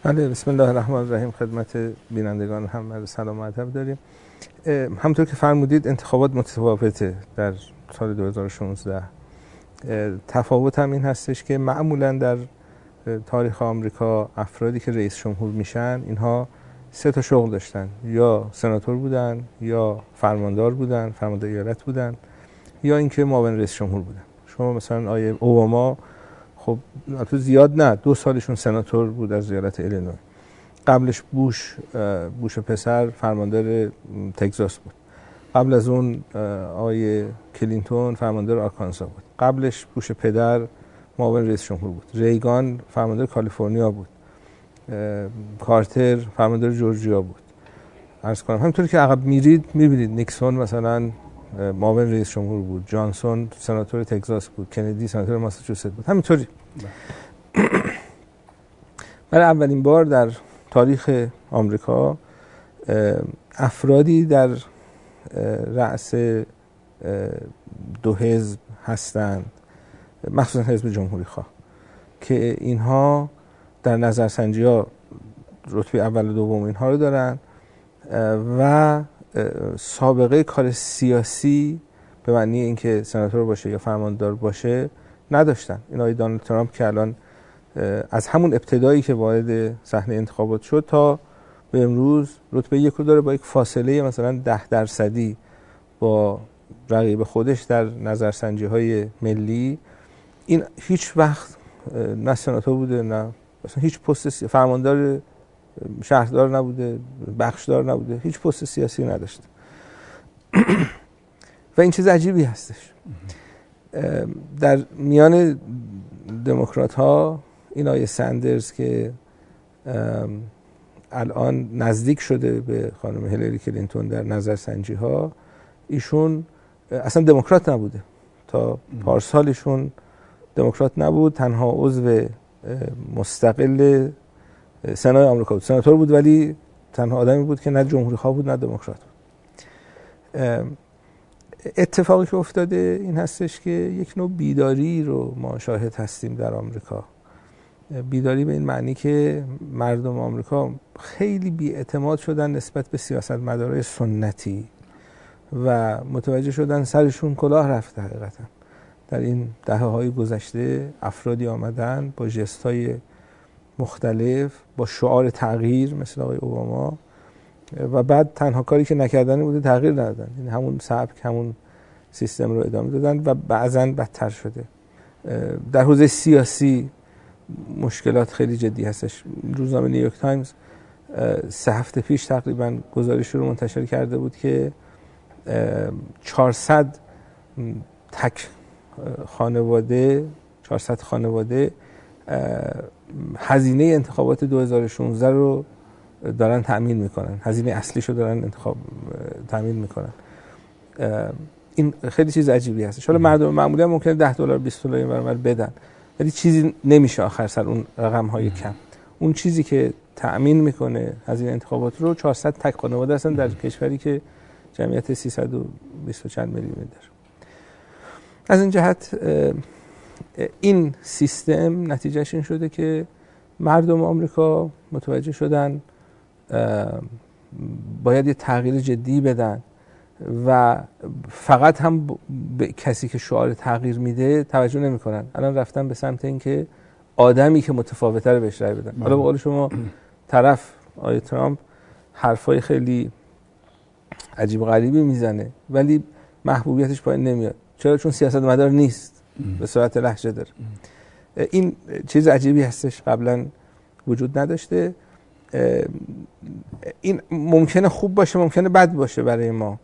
بله، بسم الله الرحمن الرحیم. خدمت بینندگان هم سلام و ادب داریم. همونطور که فرمودید انتخابات متفاوته در سال 2016. تفاوت هم این هستش که معمولا در تاریخ آمریکا افرادی که رئیس جمهور میشن اینها سه تا شغل داشتن: یا سناتور بودن، یا فرماندار بودن، فرمانده ایالت بودن، یا اینکه معاون رئیس جمهور بودن. شما مثلا آیه اوباما خب تو زیاد نه 2 سالشون سناتور بود از ایالت ایلینوی. قبلش بوش پسر فرماندار تگزاس بود. قبل از اون آقای کلینتون فرماندار آرکانسا بود. قبلش بوش پدر معاون رئیس جمهور بود. ریگان فرماندار کالیفرنیا بود. کارتر فرماندار جورجیا بود. عرض کنم همونطوری که عقب میرید میبینید نیکسون مثلا معاون رئیس جمهور بود، جانسون سناتور تگزاس بود، کندی سناتور ماساچوست بود. همینطوری برای اولین بار در تاریخ آمریکا افرادی در رأس 2 حزب هستند، مخصوصا حزب جمهوری خواه، که اینها در نظرسنجی‌ها رتبه اول و دوم اینها رو دارن و سابقه کار سیاسی به معنی اینکه سناتور باشه یا فرماندار باشه نداشتن. این آقای دونالد ترامپ که الان از همون ابتدایی که وارد صحنه انتخابات شد تا به امروز رتبه 1 رو داره با یک فاصله مثلا 10% با رقیب خودش در نظرسنجی‌های ملی. این هیچ وقت نه سناتور بوده، نه مثلا هیچ پست فرماندار شهردار نبوده، بخشدار نبوده، هیچ پست سیاسی نداشته. و این چیز عجیبی هستش. در میان دموکرات ها این آقای سندرز که الان نزدیک شده به خانم هیلاری کلینتون در نظرسنجی ها، ایشون اصلا دموکرات نبوده. تا پارسالشون دموکرات نبود، تنها عضو مستقل سنای آمریکا بود. سناتور بود ولی تنها آدمی بود که نه جمهوری خواه بود نه دموکرات بود. اتفاقی که افتاده این هستش که یک نوع بیداری رو ما شاهد هستیم در آمریکا. بیداری به این معنی که مردم آمریکا خیلی بی‌اعتماد شدن نسبت به سیاستمدارای سنتی و متوجه شدن سرشون کلاه رفته. حقیقتا در این دهه‌های گذشته افرادی آمدن با ژست‌های مختلف، با شعار تغییر مثل آقای اوباما، و بعد تنها کاری که نکردن بوده تغییر ندادن. یعنی همون سبک، همون سیستم رو ادامه دادن و بعضاً بدتر شده. در حوزه سیاسی مشکلات خیلی جدی هستش. روزنامه نیویورک تایمز 3 هفته پیش تقریباً گزارش رو منتشر کرده بود که 400 تک خانواده 400 خانواده هزینه انتخابات 2016 رو دارن تأمین میکنن. هزینه اصلیش رو دارن تأمین میکنن. این خیلی چیز عجیبی هستش. حالا مردم معمولی هم ممکنه $10 $20 این برابر بدن، ولی چیزی نمیشه آخر سر اون رقم های کم. اون چیزی که تأمین میکنه هزینه انتخابات رو 400 تک خانواده هستن در کشوری که جمعیت 320 چند میلیون داره. از این جهت این سیستم نتیجهش این شده که مردم آمریکا متوجه شدن باید یه تغییر جدی بدن و فقط هم به کسی که شعار تغییر میده توجه نمی‌کنن. الان رفتن به سمت این که آدمی که متفاوت‌تر بهش رأی بدن. حالا به قول شما طرف آقای ترامپ حرفای خیلی عجیب و غریبی میزنه ولی محبوبیتش پایین نمیاد. چرا؟ چون سیاستمدار نیست، به صورت لهجه داره. این چیز عجیبی هستش، قبلا وجود نداشته. این ممکنه خوب باشه، ممکنه بد باشه برای ما،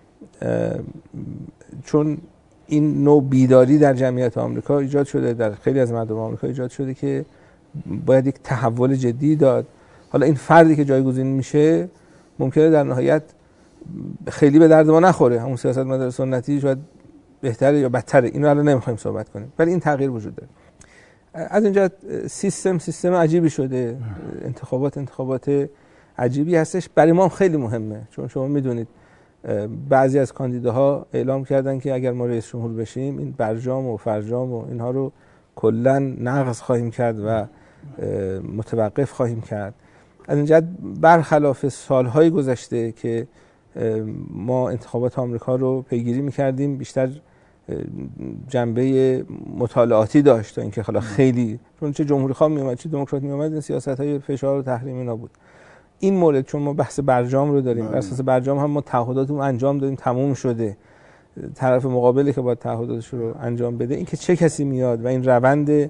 چون این نوع بیداری در جمعیت آمریکا ایجاد شده، در خیلی از مردم آمریکا ایجاد شده که باید یک تحول جدی داد. حالا این فردی که جایگزین میشه ممکنه در نهایت خیلی به درد ما نخوره، همون سیاستمدار سنتی شاید بهتره یا بدتره، اینو الان نمیخوایم صحبت کنیم، ولی این تغییر وجود داره. از اینجا سیستم عجیبی شده. انتخابات عجیبی هستش. برای ما خیلی مهمه، چون شما میدونید بعضی از کاندیداها اعلام کردن که اگر ما رئیس جمهور بشیم این برجام و فرجام و اینها رو کلا نقض خواهیم کرد و متوقف خواهیم کرد. از این جهت برخلاف سالهای گذشته که ما انتخابات آمریکا رو پیگیری می‌کردیم، بیشتر جنبه مطالعاتی داشت تا اینکه حالا خیلی، چون چه جمهوری خواه میومد چه دموکرات میومد این سیاست‌های فشار و تحریم اینا بود. این مورد چون ما بحث برجام رو داریم، بر اساس برجام هم ما تعهداتمون انجام دادیم، تموم شده، طرف مقابلی که باید تعهداتش رو انجام بده، این که چه کسی میاد و این روند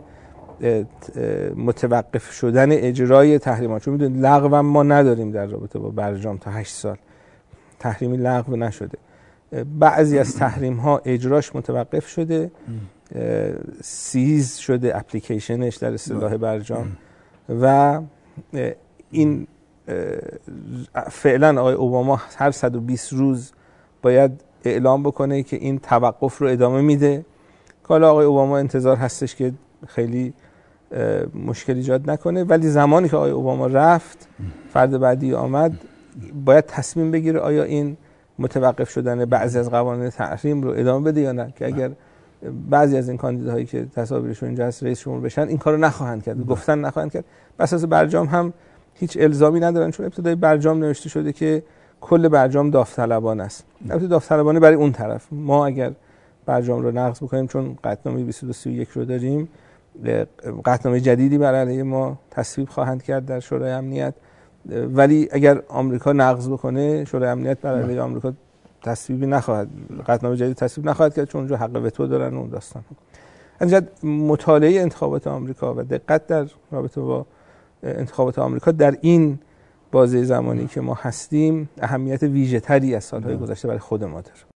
متوقف شدن اجرای تحریمات، چون میدونید لغو ما نداریم در رابطه با برجام تا 8 سال تحریمی لغو نشده، بعضی از تحریم ها اجراش متوقف شده، سیز شده اپلیکیشنش در اصطلاح برجام و این فعلا آقای اوباما هر 120 روز باید اعلام بکنه که این توقف رو ادامه میده. حالا آقای اوباما انتظار هستش که خیلی مشکل ایجاد نکنه، ولی زمانی که آقای اوباما رفت فرد بعدی آمد باید تصمیم بگیره آیا این متوقف شدن بعضی از قوانین تحریم رو ادامه بده یا نه، که اگر بعضی از این کاندیداهایی که تصاویرشون اینجا هست رئیس جمهور بشن این کارو نخواهند کرد، گفتن نخواهند کرد. بس از برجام هم هیچ الزامی ندارن، چون ابتدای برجام نوشته شده که کل برجام داوطلبانه است. البته داوطلبانه برای اون طرف، ما اگر برجام رو نقض بکنیم چون قطعنامه 2231 رو داریم، قطعنامه جدیدی بر علیه ما تصویب خواهند کرد در شورای امنیت، ولی اگر آمریکا نقض بکنه شورای امنیت بر علیه آمریکا تصویبی نخواهد، قطعنامه جدید تصویب نخواهد کرد، چون اونجا حق وتو دارن اون داستان. از مطالعه انتخابات آمریکا و دقت در رابطه با انتخابات آمریکا در این بازه زمانی که ما هستیم اهمیت ویژه‌تری از سالهای گذشته برای خود ما داره.